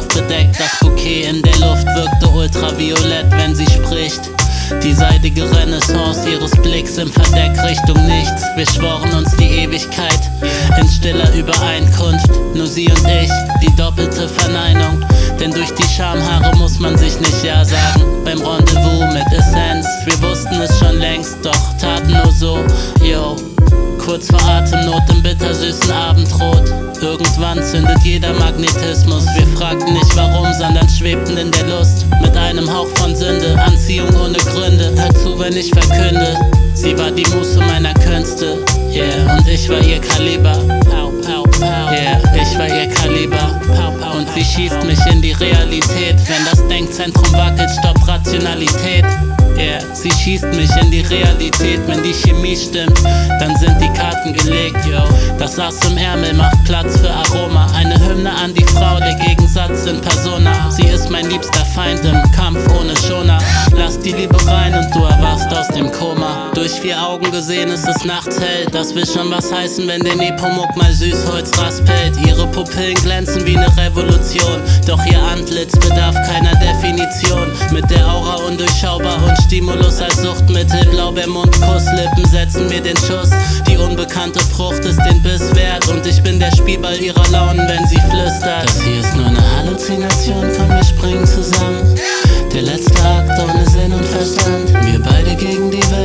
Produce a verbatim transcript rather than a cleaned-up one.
Duft bedeckt. Das Bouquet in der Luft wirkte ultraviolett, wenn sie spricht. Die seidige Renaissance ihres Blicks im Verdeck Richtung nichts. Wir schworen uns die Ewigkeit in stiller Übereinkunft. Nur sie und ich, die doppelte Verneinung. Denn durch die Schamhaare muss man sich nicht Ja sagen. Beim Rendezvous mit Essenz, wir wussten es schon längst, doch taten nur so, yo. Kurz vor Atemnot im bittersüßen Abendrot. Irgendwann zündet jeder Magnetismus. Wir fragten nicht warum, sondern schwebten in der Lust. Mit einem Hauch von Sünde, Anziehung ohne Gründe. Hör zu, wenn ich verkünde, sie war die Muße meiner Künste. Yeah, und ich war ihr Kaliber. Pow, pow, pow. Yeah, ich war ihr Kaliber. Pow, pow, und sie schießt mich in die Realität. Wenn das Denkzentrum wackelt, stoppt Rationalität. Yeah, sie schießt mich in die Realität. Wenn die Chemie stimmt, dann sind die Karten gelegt, yo. Das Ass im Ärmel macht Platz für Aroma. Eine Hymne an die Frau, der Gegensatz in Persona. Sie ist mein liebster Feind im Kampf ohne Schoner. Lass die Liebe rein und du erwachst aus dem Koma. Durch vier Augen gesehen ist es nachts hell. Das will schon was heißen, wenn der Nepomuk mal Süßholz raspelt. Ihre Pupillen glänzen wie eine Revolution. Doch ihr Antlitz bedarf keiner Definition. Mit der Aura undurchschaubar und Stimulus als Suchtmittel. Blaubeermund, Kusslippen setzen mir den Schuss. Die unbekannte Frucht ist den Biss wert. Und ich bin der Spielball ihrer Launen, wenn sie flüstert. Das hier ist nur eine Halluzination, komm, wir springen zusammen. Der letzte Akt ohne Sinn und Verstand. Wir beide gegen die Welt.